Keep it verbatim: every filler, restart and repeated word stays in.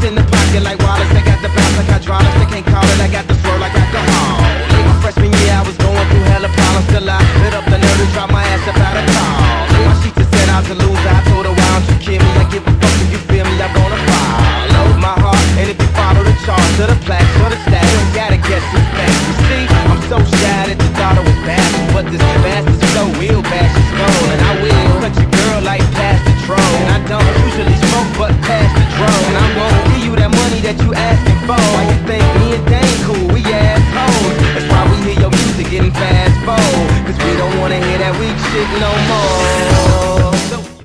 in the pocket like Wallace. They got the bounce like hydraulics. They can't call it, I got the swirl like alcohol. In my freshman year I was going through hella problems till I